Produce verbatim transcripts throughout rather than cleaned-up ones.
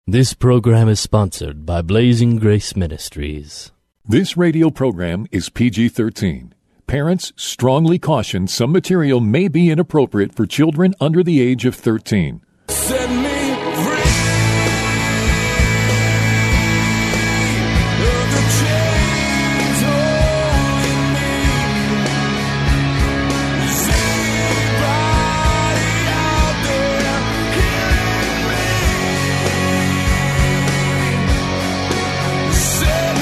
This program is sponsored by Blazing Grace Ministries. This radio program is P G thirteen. Parents strongly caution some material may be inappropriate for children under the age of thirteen. Set me free of the chains holding me. Is anybody out there hearing me? Set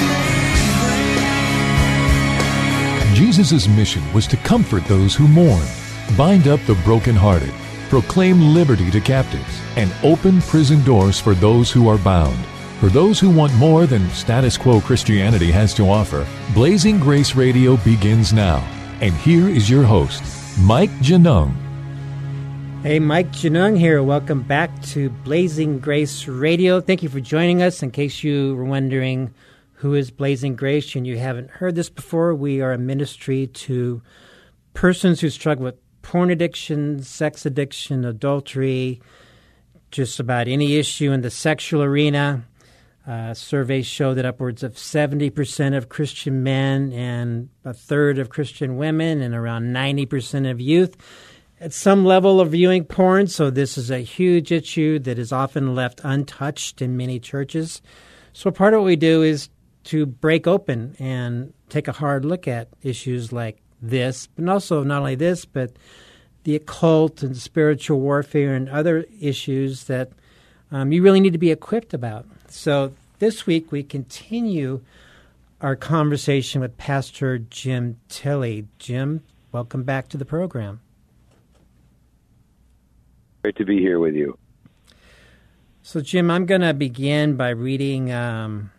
me free. Jesus' mission was to comfort those who mourn, bind up the brokenhearted, proclaim liberty to captives, and open prison doors for those who are bound. For those who want more than status quo Christianity has to offer, Blazing Grace Radio begins now. And here is your host, Mike Genung. Hey, Mike Genung here. Welcome back to Blazing Grace Radio. Thank you for joining us. In case you were wondering who is Blazing Grace and you haven't heard this before, we are a ministry to persons who struggle with porn addiction, sex addiction, adultery, just about any issue in the sexual arena. Uh, surveys show that upwards of seventy percent of Christian men and a third of Christian women and around ninety percent of youth at some level of viewing porn. So this is a huge issue that is often left untouched in many churches. So part of what we do is to break open and take a hard look at issues like this, but also not only this, but the occult and spiritual warfare and other issues that um, you really need to be equipped about. So this week we continue our conversation with Pastor Jim Tilley. Jim, welcome back to the program. Great to be here with you. So Jim, I'm going to begin by reading um,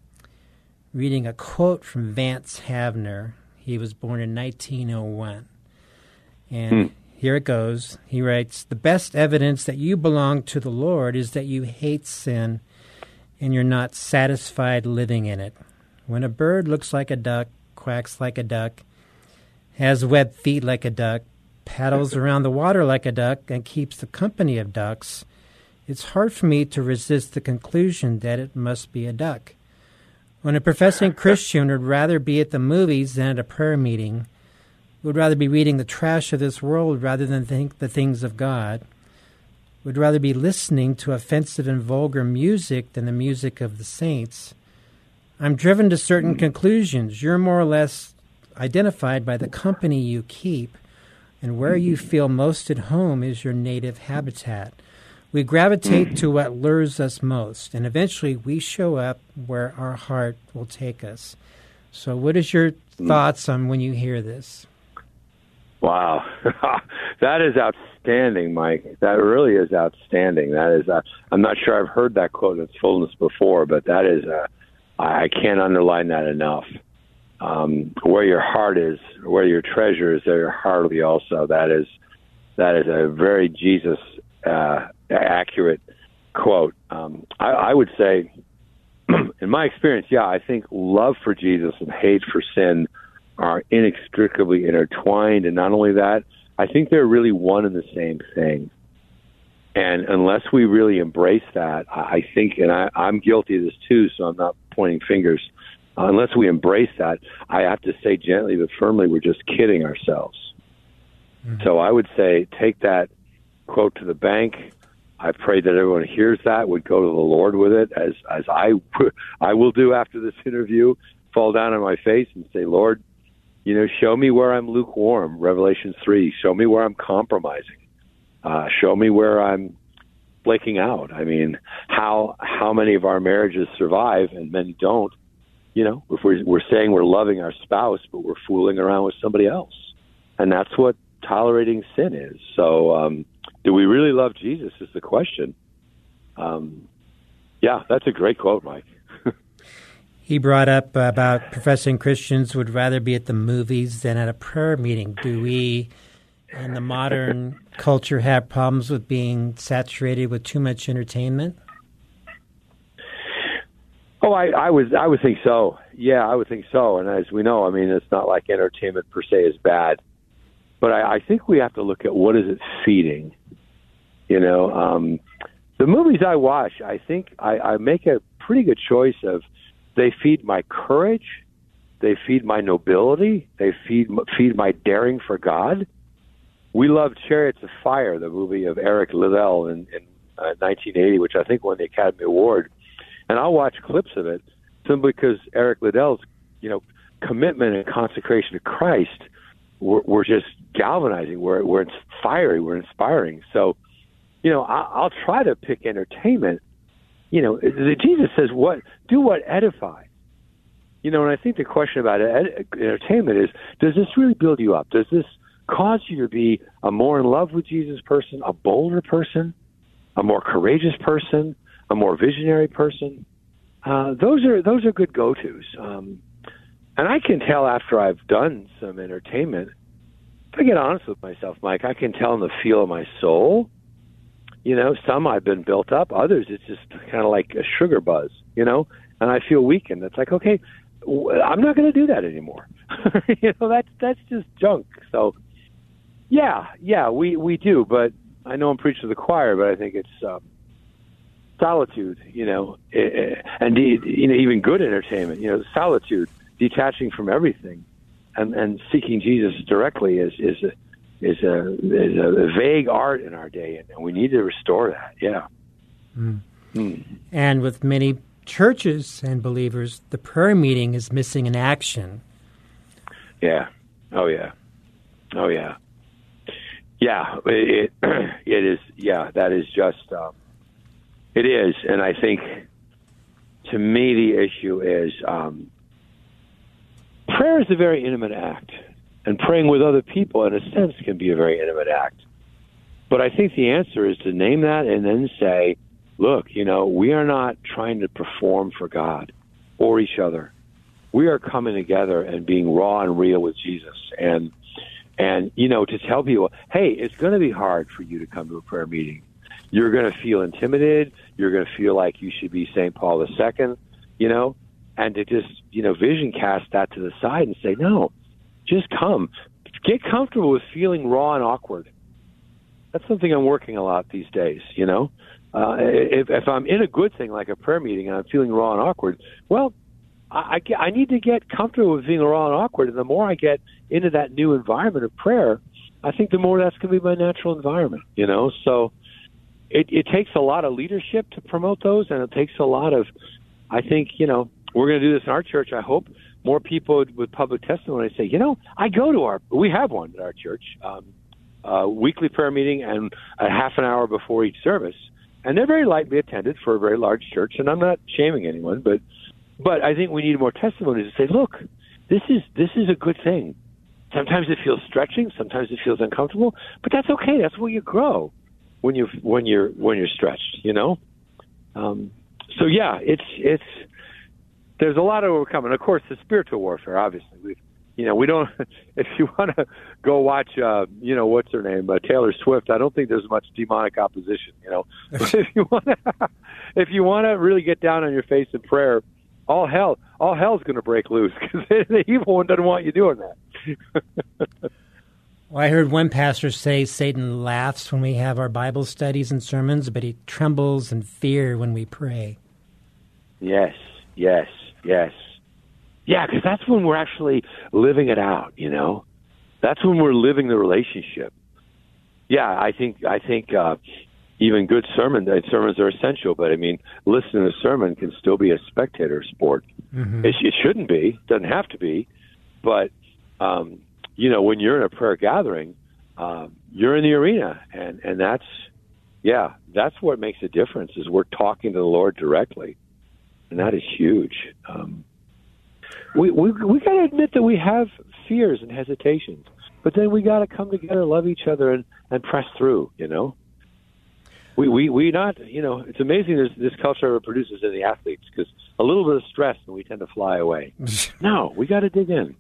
reading a quote from Vance Havner. He was born in nineteen oh one. And hmm. here it goes. He writes, "The best evidence that you belong to the Lord is that you hate sin and you're not satisfied living in it. When a bird looks like a duck, quacks like a duck, has webbed feet like a duck, paddles around the water like a duck, and keeps the company of ducks, it's hard for me to resist the conclusion that it must be a duck. When a professing Christian would rather be at the movies than at a prayer meeting, would rather be reading the trash of this world rather than think the things of God, would rather be listening to offensive and vulgar music than the music of the saints, I'm driven to certain conclusions. You're more or less identified by the company you keep, and where you feel most at home is your native habitat. We gravitate to what lures us most, and eventually we show up where our heart will take us." So what is your thoughts on when you hear this? Wow. That is outstanding, Mike. That really is outstanding. That is, uh, I'm not sure I've heard that quote in its fullness before, but that is, uh, I can't underline that enough. Um, where your heart is, where your treasure is, there your heart will be also. That is, that is a very Jesus uh, accurate quote. Um, I, I would say, in my experience, yeah, I think love for Jesus and hate for sin are inextricably intertwined. And not only that, I think they're really one and the same thing. And unless we really embrace that, I think, and I, I'm guilty of this too, so I'm not pointing fingers, uh, unless we embrace that, I have to say gently but firmly, we're just kidding ourselves. Mm-hmm. So I would say take that quote to the bank. I pray that everyone hears that, would go to the Lord with it, as as I, I will do after this interview, fall down on my face and say, Lord, you know, show me where I'm lukewarm, Revelation three. Show me where I'm compromising. Uh, show me where I'm flaking out. I mean, how how many of our marriages survive and many don't? You know, if we're, we're saying we're loving our spouse, but we're fooling around with somebody else. And that's what tolerating sin is. So um, do we really love Jesus is the question. Um, yeah, that's a great quote, Mike. He brought up about professing Christians would rather be at the movies than at a prayer meeting. Do we, in the modern culture, have problems with being saturated with too much entertainment? Oh, I, I would, I would think so. Yeah, I would think so. And as we know, I mean, it's not like entertainment per se is bad, but I, I think we have to look at what is it feeding. You know, um, The movies I watch, I think I, I make a pretty good choice of they feed my courage, they feed my nobility, they feed feed my daring for God. We loved Chariots of Fire, the movie of Eric Liddell in, in uh, nineteen eighty, which I think won the Academy Award. And I'll watch clips of it simply because Eric Liddell's, you know, commitment and consecration to Christ were, were just galvanizing. We're, we're fiery, we're inspiring. So, you know, I, I'll try to pick entertainment. You know, Jesus says, "What do what edifies." You know, and I think the question about ed- entertainment is, does this really build you up? Does this cause you to be a more in love with Jesus person, a bolder person, a more courageous person, a more visionary person? Uh, those are those are good go-tos. Um, and I can tell after I've done some entertainment, if I get honest with myself, Mike, I can tell in the feel of my soul. You know, some I've been built up, others it's just kind of like a sugar buzz, you know, and I feel weakened. It's like, okay, I'm not going to do that anymore. you know, that's that's just junk. So, yeah, yeah, we, we do. But I know I'm preaching to the choir, but I think it's um, solitude, you know, and you know, even good entertainment, you know, solitude, detaching from everything, and, and seeking Jesus directly is is a, is a is a vague art in our day, and we need to restore that. Yeah. Mm. Mm. And with many churches and believers, the prayer meeting is missing in action. Yeah. Oh, yeah. Oh, yeah. Yeah. It, it, it is. Yeah, that is just, um, it is. And I think, to me, the issue is um, prayer is a very intimate act. And praying with other people, in a sense, can be a very intimate act. But I think the answer is to name that and then say, look, you know, we are not trying to perform for God or each other. We are coming together and being raw and real with Jesus. And, and you know, to tell people, hey, it's going to be hard for you to come to a prayer meeting. You're going to feel intimidated. You're going to feel like you should be Saint Paul the Second, you know, and to just, you know, vision cast that to the side and say, no, just come. Get comfortable with feeling raw and awkward. That's something I'm working a lot these days, you know. Uh, if, if I'm in a good thing like a prayer meeting and I'm feeling raw and awkward, well, I, I, I need to get comfortable with being raw and awkward. And the more I get into that new environment of prayer, I think the more that's going to be my natural environment, you know. So it, it takes a lot of leadership to promote those, and it takes a lot of, I think, you know, we're going to do this in our church, I hope. More people with public testimony say, you know, I go to our, we have one at our church, um, uh, weekly prayer meeting and a half an hour before each service. And they're very lightly attended for a very large church. And I'm not shaming anyone, but, but I think we need more testimonies to say, look, this is, this is a good thing. Sometimes it feels stretching. Sometimes it feels uncomfortable, but that's okay. That's where you grow when you, when you're, when you're stretched, you know? Um, so yeah, it's, it's, there's a lot of overcoming. Of course, the spiritual warfare, obviously. We, you know, we don't, if you want to go watch, uh, you know, what's her name, uh, Taylor Swift, I don't think there's much demonic opposition, you know. But if you want to, if you want to really get down on your face in prayer, all hell, all hell's going to break loose because the evil one doesn't want you doing that. Well, I heard one pastor say Satan laughs when we have our Bible studies and sermons, but he trembles in fear when we pray. Yes, yes. Yes. Yeah, because that's when we're actually living it out, you know. That's when we're living the relationship. Yeah, I think I think uh, even good sermon, sermons are essential, but I mean, listening to a sermon can still be a spectator sport. Mm-hmm. It, it shouldn't be, doesn't have to be, but, um, you know, when you're in a prayer gathering, uh, you're in the arena, and, and that's, yeah, that's what makes a difference is we're talking to the Lord directly. And that is huge. Um, we we we got to admit that we have fears and hesitations, but then we got to come together, love each other, and, and press through. You know, we we we not. You know, it's amazing this this culture produces in the athletes because a little bit of stress and we tend to fly away. No, we got to dig in.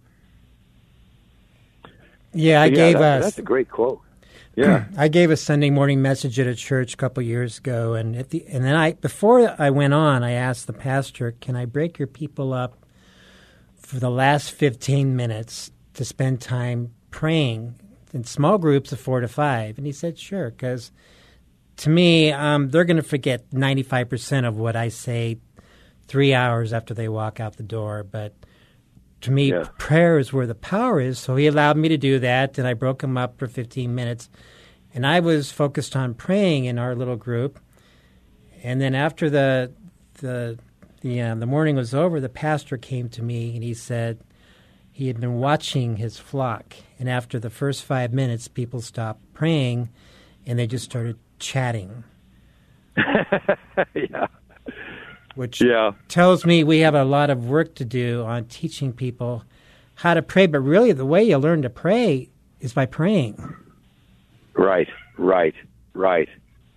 Yeah, I yeah, gave that, us. That's a great quote. Yeah, I gave a Sunday morning message at a church a couple of years ago, and at the and then I before I went on, I asked the pastor, "Can I break your people up for the last fifteen minutes to spend time praying in small groups of four to five?" And he said, "Sure," because to me, um, they're going to forget ninety-five percent of what I say three hours after they walk out the door. But to me, Yeah. prayer is where the power is. So he allowed me to do that, and I broke him up for fifteen minutes. And I was focused on praying in our little group. And then after the the the, uh, the morning was over, the pastor came to me, and he said he had been watching his flock. And after the first five minutes, people stopped praying, and they just started chatting. yeah. Which Yeah. tells me we have a lot of work to do on teaching people how to pray. But really, the way you learn to pray is by praying. Right, right, right,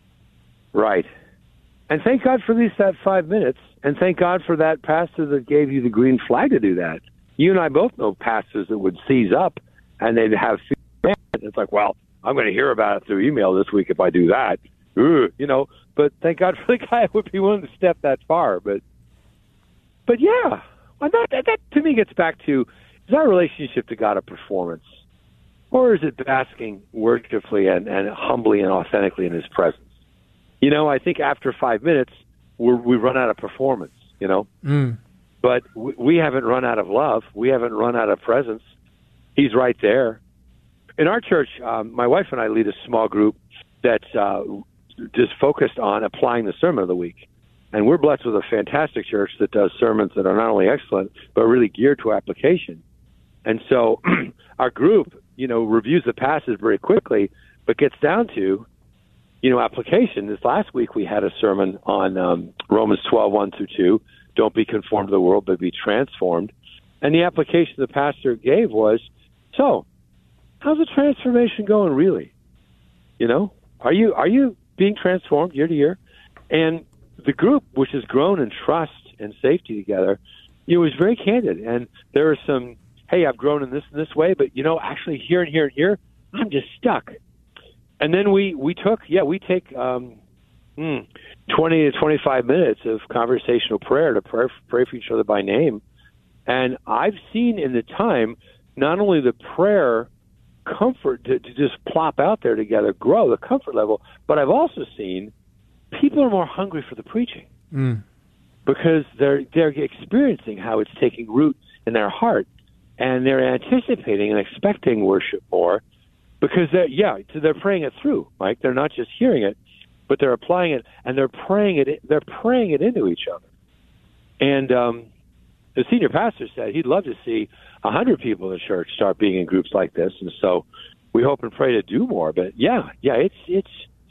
right. And thank God for at least that five minutes. And thank God for that pastor that gave you the green flag to do that. You and I both know pastors that would seize up and they'd have, it's like, well, I'm going to hear about it through email this week if I do that. Ugh, you know, but thank God for the guy who would be willing to step that far. But, but yeah, well, that, that, that to me gets back to, is our relationship to God a performance? Or is it basking worshipfully and, and humbly and authentically in his presence? You know, I think after five minutes, we're, we run out of performance, you know. Mm. But we, we haven't run out of love. We haven't run out of presence. He's right there. In our church, um, my wife and I lead a small group that's uh, just focused on applying the sermon of the week. And we're blessed with a fantastic church that does sermons that are not only excellent, but really geared to application. And so our group, you know, reviews the passage very quickly, but gets down to, you know, application. This last week we had a sermon on um, Romans twelve, one through two. Don't be conformed to the world, but be transformed. And the application the pastor gave was, so, how's the transformation going really? You know, are you are you being transformed year to year? And the group, which has grown in trust and safety together, you know, was very candid. And there are some, hey, I've grown in this and this way, but, you know, actually here and here and here, I'm just stuck. And then we, we took, yeah, we take um, mm, twenty to twenty-five minutes of conversational prayer to pray, pray for each other by name. And I've seen in the time not only the prayer comfort to, to just plop out there together, grow the comfort level, but I've also seen people are more hungry for the preaching Mm. because they're they're experiencing how it's taking root in their heart, and they're anticipating and expecting worship more because they're yeah so they're praying it through, Mike. They're not just hearing it, but they're applying it, and they're praying it. They're praying it into each other. And um, the senior pastor said he'd love to see a hundred people in the church start being in groups like this, and so we hope and pray to do more. But yeah, yeah, it's it's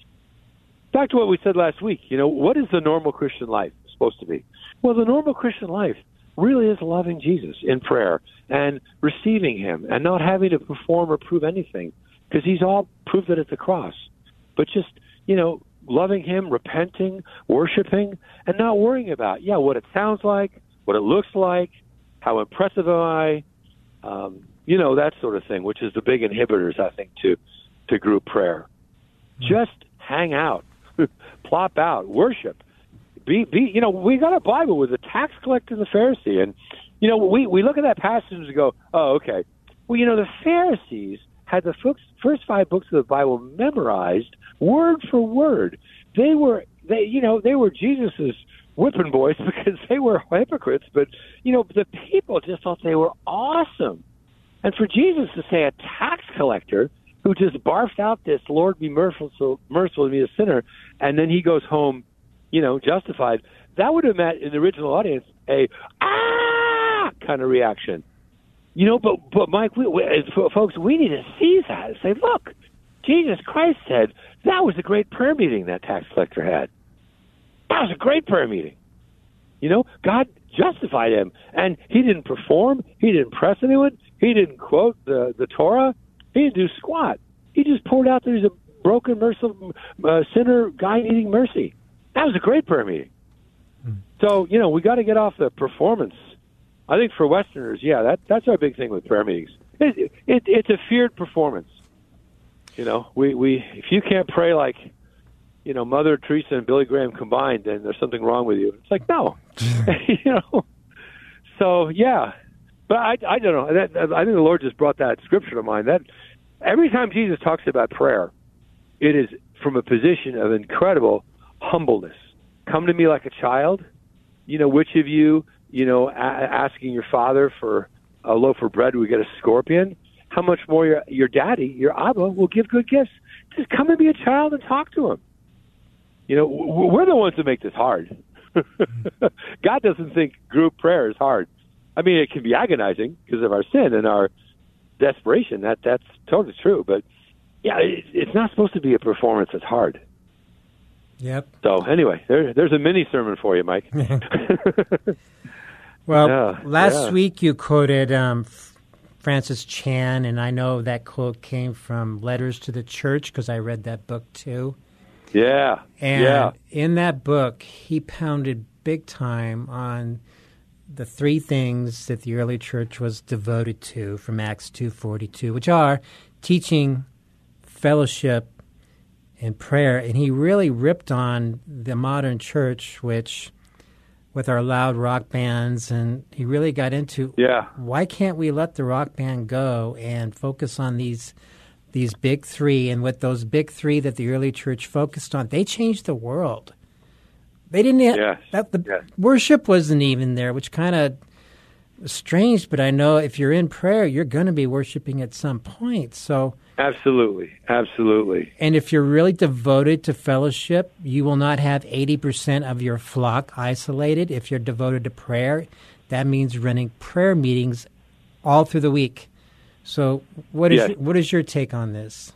back to what we said last week. You know, what is the normal Christian life supposed to be? Well, the normal Christian life really is loving Jesus in prayer and receiving him and not having to perform or prove anything because he's all proved it at the cross. But just, you know, loving him, repenting, worshiping, and not worrying about, yeah, what it sounds like, what it looks like, how impressive am I, um, you know, that sort of thing, which is the big inhibitors, I think, to, to group prayer. Mm-hmm. Just hang out, plop out, worship. Be, be, you know, we got a Bible with the tax collector and the Pharisee, and you know, we we look at that passage and go, oh, okay. Well, you know, the Pharisees had the first, first five books of the Bible memorized word for word. They were, they, you know, they were Jesus's whipping boys because they were hypocrites, but you know, the people just thought they were awesome. And for Jesus to say a tax collector who just barfed out this, Lord, be merciful, merciful to me, a sinner, and then he goes home, you know, justified, that would have met in the original audience a ah kind of reaction. You know, but but Mike, we, we, folks, we need to seize that and say, look, Jesus Christ said that was a great prayer meeting that tax collector had. That was a great prayer meeting. You know, God justified him, and he didn't perform, he didn't impress anyone, he didn't quote the, the Torah, he didn't do squat. He just poured out there he's a broken, merciful uh, sinner guy needing mercy. That was a great prayer meeting. Hmm. So, you know, we got to get off the performance. I think for Westerners, yeah, that that's our big thing with prayer meetings. It, it, it's a feared performance. You know, we, we if you can't pray like, you know, Mother Teresa and Billy Graham combined, then there's something wrong with you. It's like, no. You know? So, yeah. But I, I don't know. That, I think the Lord just brought that scripture to mind. That every time Jesus talks about prayer, it is from a position of incredible humbleness. Come to me like a child. You know, which of you, you know, a- asking your father for a loaf of bread, we get a scorpion? How much more your your daddy, your Abba, will give good gifts? Just come and be a child and talk to him. You know, w- we're the ones that make this hard. God doesn't think group prayer is hard. I mean, it can be agonizing because of our sin and our desperation. That that's totally true. But yeah, it, it's not supposed to be a performance that's hard. Yep. So anyway, there, there's a mini sermon for you, Mike. Well, Yeah, last yeah. week you quoted um, F- Francis Chan, and I know that quote came from Letters to the Church because I read that book too. Yeah, And yeah, in that book, he pounded big time on the three things that the early church was devoted to from Acts two forty-two, which are teaching, fellowship, and prayer. And he really ripped on the modern church, which, with our loud rock bands, and he really got into yeah. why can't we let the rock band go and focus on these these big three? And with those big three that the early church focused on, they changed the world. They didn't have, Yes, that the yes. worship wasn't even there, which kind of was strange, but I know if you're in prayer, you're going to be worshiping at some point. So, Absolutely, absolutely. and if you're really devoted to fellowship, you will not have eighty percent of your flock isolated. If you're devoted to prayer, that means running prayer meetings all through the week. So what is Yes. your, what is your take on this?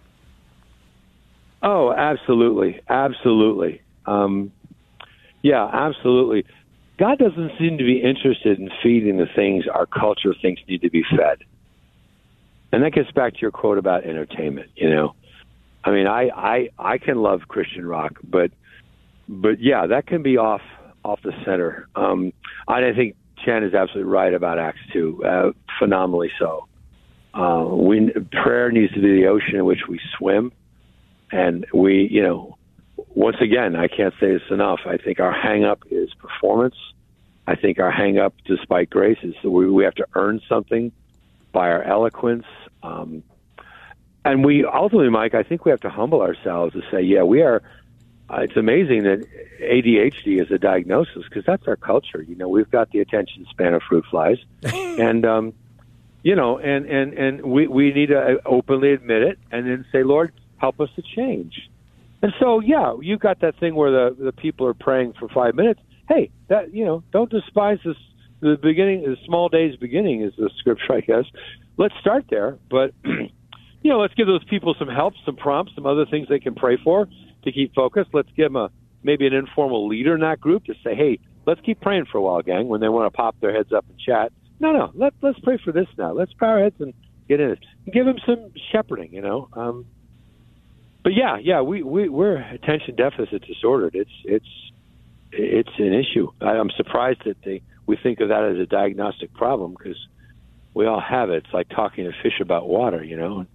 Oh, absolutely, absolutely. Um, yeah, absolutely. God doesn't seem to be interested in feeding the things our culture thinks need to be fed. And that gets back to your quote about entertainment, you know. I mean, I, I, I can love Christian rock, but but yeah, that can be off off the center. Um, I think Chan is absolutely right about Acts two, uh, phenomenally so. Uh, we prayer needs to be the ocean in which we swim, and we, you know, once again, I can't say this enough. I think our hang-up is performance. I think our hang-up, despite grace, is that we, we have to earn something by our eloquence. Um, and we ultimately, Mike, I think we have to humble ourselves to say, yeah, we are. Uh, it's amazing that A D H D is a diagnosis because that's our culture. You know, we've got the attention span of fruit flies, and um, you know, and and and we we need to openly admit it, and then say, Lord, help us to change. And so, yeah, you got that thing where the the people are praying for five minutes. Hey, that you know, don't despise this. The beginning, the small days beginning is the scripture, I guess. Let's start there, but you know, let's give those people some help, some prompts, some other things they can pray for to keep focused. Let's give them a maybe an informal leader in that group to say, hey, let's keep praying for a while, gang. When they want to pop their heads up and chat, no, no, let let's pray for this now. Let's bow our heads and get in it. Give them some shepherding, you know. Um, but yeah, yeah, we we we're attention deficit disordered. It's it's it's an issue. I, I'm surprised that they we think of that as a diagnostic problem because we all have it. It's like talking to fish about water, you know.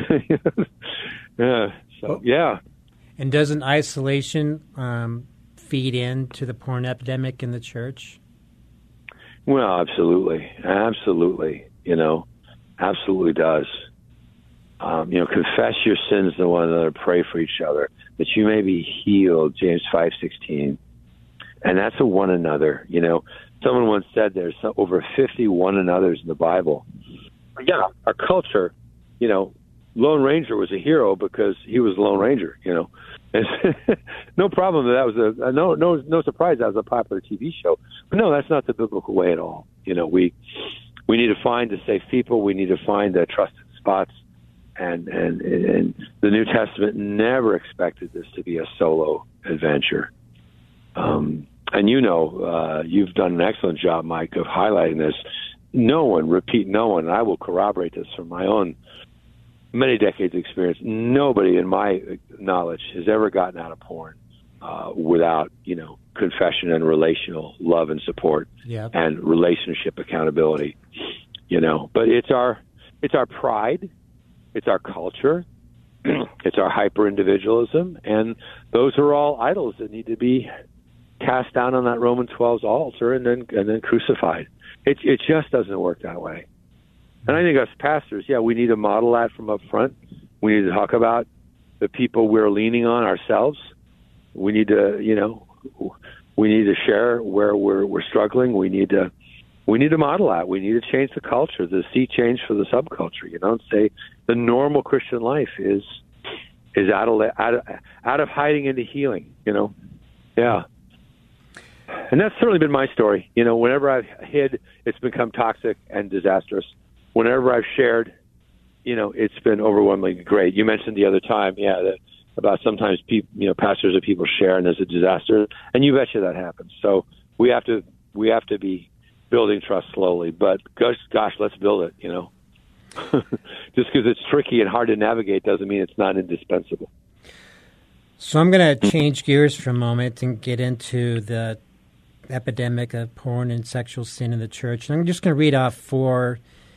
yeah. So yeah. And doesn't isolation um, feed into the porn epidemic in the church? Well, absolutely, absolutely. You know, absolutely does. Um, you know, confess your sins to one another, pray for each other, that you may be healed. James five sixteen, and that's a one another. You know, someone once said there's over fifty one another's in the Bible. Yeah, our culture. You know, Lone Ranger was a hero because he was Lone Ranger. You know, and no problem that that was a no no no surprise that was a popular T V show. But no, that's not the biblical way at all. You know, we we need to find the safe people. We need to find the trusted spots. And, and and the New Testament never expected this to be a solo adventure. Um, and you know, uh, you've done an excellent job, Mike, of highlighting this. No one, repeat, no one, and I will corroborate this from my own many decades experience, nobody in my knowledge has ever gotten out of porn uh, without, you know, confession and relational love and support Yep. and relationship accountability, you know. But it's our it's our pride. It's our culture, it's our hyper-individualism, and those are all idols that need to be cast down on that Romans twelve altar and then and then crucified. It it just doesn't work that way. And I think us pastors, yeah, we need to model that from up front. We need to talk about the people we're leaning on ourselves. We need to, you know, we need to share where we're we're struggling. We need to we need to model that. We need to change the culture, the sea change for the subculture. You know, and say the normal Christian life is is out of out of, out of hiding into healing. You know, yeah. And that's certainly been my story. You know, whenever I've hid, it's become toxic and disastrous. Whenever I've shared, you know, it's been overwhelmingly great. You mentioned the other time, yeah, that about sometimes people, you know, pastors or people share and there's a disaster, and you betcha that happens. So we have to we have to be building trust slowly. But gosh, gosh, let's build it. You know, just because it's tricky and hard to navigate doesn't mean it's not indispensable. So I'm going to change gears for a moment and get into the epidemic of porn and sexual sin in the church. And I'm just going to read off four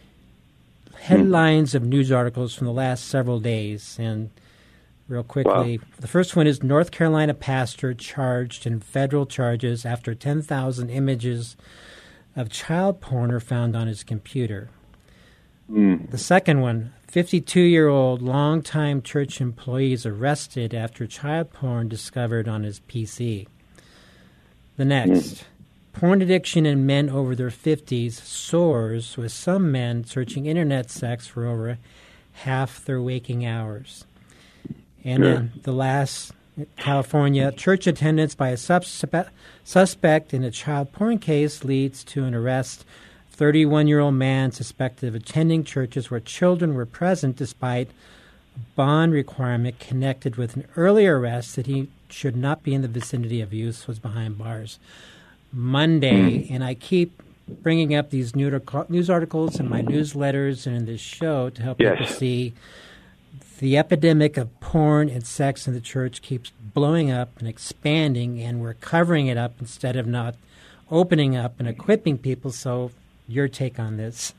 headlines of news articles from the last several days. And real quickly, wow. The first one is North Carolina pastor charged in federal charges after ten thousand images of child porn are found on his computer. Mm. The second one, fifty-two-year-old longtime church employee is arrested after child porn discovered on his P C. The next, mm. porn addiction in men over their fifties soars, with some men searching internet sex for over half their waking hours. And sure. then the last, California, church attendance by a suspe- suspect in a child porn case leads to an arrest. thirty-one-year-old man suspected of attending churches where children were present despite a bond requirement connected with an earlier arrest that he should not be in the vicinity of use was behind bars. Monday, and I keep bringing up these news articles in my newsletters and in this show to help yes. people see the epidemic of porn and sex in the church keeps blowing up and expanding, and we're covering it up instead of not opening up and equipping people. So your take on this?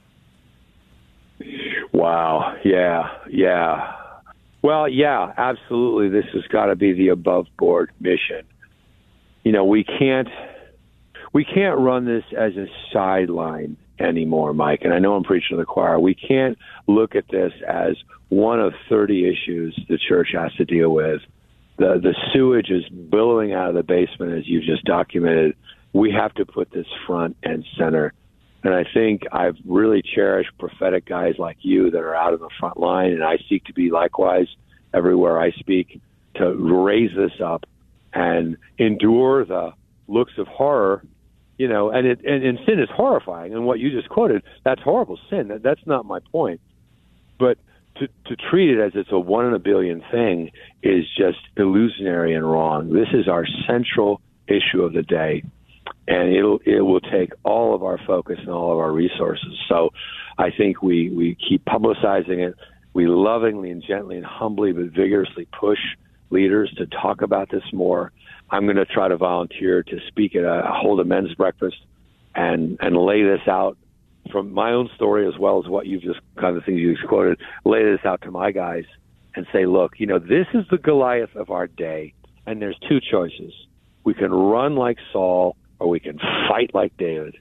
Wow. Yeah. Yeah. Well, yeah, absolutely. This has got to be the above board mission. You know, we can't, we can't run this as a sideline anymore, Mike. And I know I'm preaching to the choir. We can't look at this as one of thirty issues the church has to deal with. The, the sewage is billowing out of the basement, as you've just documented. We have to put this front and center. And I think I've really cherished prophetic guys like you that are out in the front line, and I seek to be likewise everywhere I speak, to raise this up and endure the looks of horror, you know, and, it, and, and sin is horrifying. And what you just quoted, that's horrible sin. That, that's not my point. But to, to treat it as it's a one in a billion thing is just illusionary and wrong. This is our central issue of the day. And it'll, it will take all of our focus and all of our resources. So I think we, we keep publicizing it. We lovingly and gently and humbly but vigorously push leaders to talk about this more. I'm going to try to volunteer to speak at a, hold a men's breakfast and, and lay this out from my own story as well as what you've just kind of things you just quoted, lay this out to my guys and say, look, you know, this is the Goliath of our day. And there's two choices. We can run like Saul, or we can fight like David.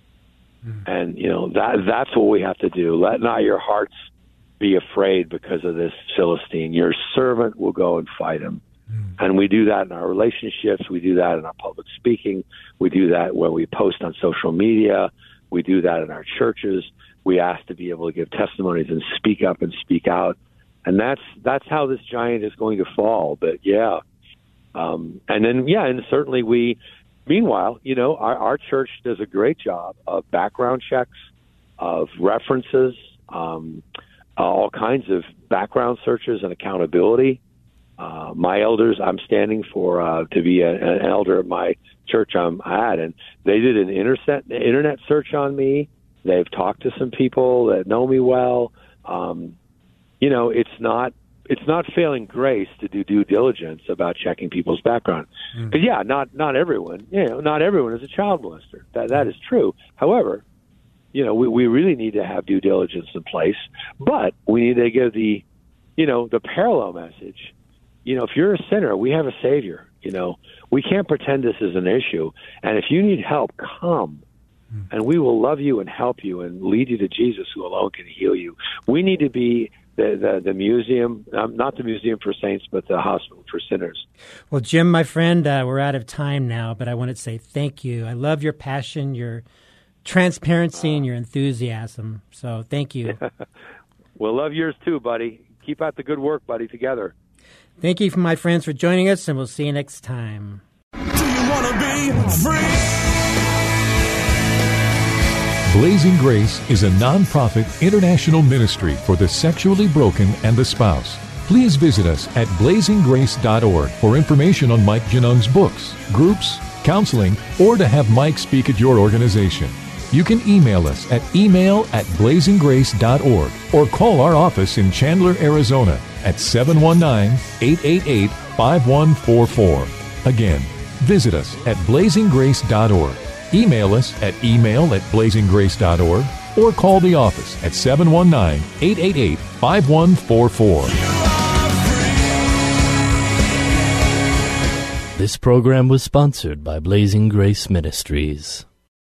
Mm. And, you know, that that's what we have to do. Let not your hearts be afraid because of this Philistine. Your servant will go and fight him. Mm. And we do that in our relationships. We do that in our public speaking. We do that when we post on social media. We do that in our churches. We ask to be able to give testimonies and speak up and speak out. And that's that's how this giant is going to fall. But, yeah. Um, and then, yeah, and certainly we... Meanwhile, you know, our, our church does a great job of background checks, of references, um, all kinds of background searches and accountability. Uh, my elders, I'm standing for uh, to be a, an elder at my church I'm at, and they did an internet, internet search on me. They've talked to some people that know me well. Um, you know, it's not It's not failing grace to do due diligence about checking people's background. Because, mm. yeah, not not everyone, you know, not everyone is a child molester. That That is true. However, you know, we, we really need to have due diligence in place, but we need to give the, you know, the parallel message. You know, if you're a sinner, we have a Savior. You know, we can't pretend this is an issue. And if you need help, come. And we will love you and help you and lead you to Jesus, who alone can heal you. We need to be the the, the museum, um, not the Museum for Saints, but the Hospital for Sinners. Well, Jim, my friend, uh, we're out of time now, but I want to say thank you. I love your passion, your transparency, and your enthusiasm. So thank you. We'll love yours too, buddy. Keep out the good work, buddy, together. Thank you, my friends, for joining us, and we'll see you next time. Do you want to be free? Blazing Grace is a non-profit international ministry for the sexually broken and the spouse. Please visit us at blazing grace dot org for information on Mike Genung's books, groups, counseling, or to have Mike speak at your organization. You can email us at email at blazing grace dot org or call our office in Chandler, Arizona at seven one nine, eight eight eight, five one four four. Again, visit us at blazing grace dot org. Email us at email at blazing grace dot org or call the office at seven one nine, eight eight eight, five one four four. This program was sponsored by Blazing Grace Ministries.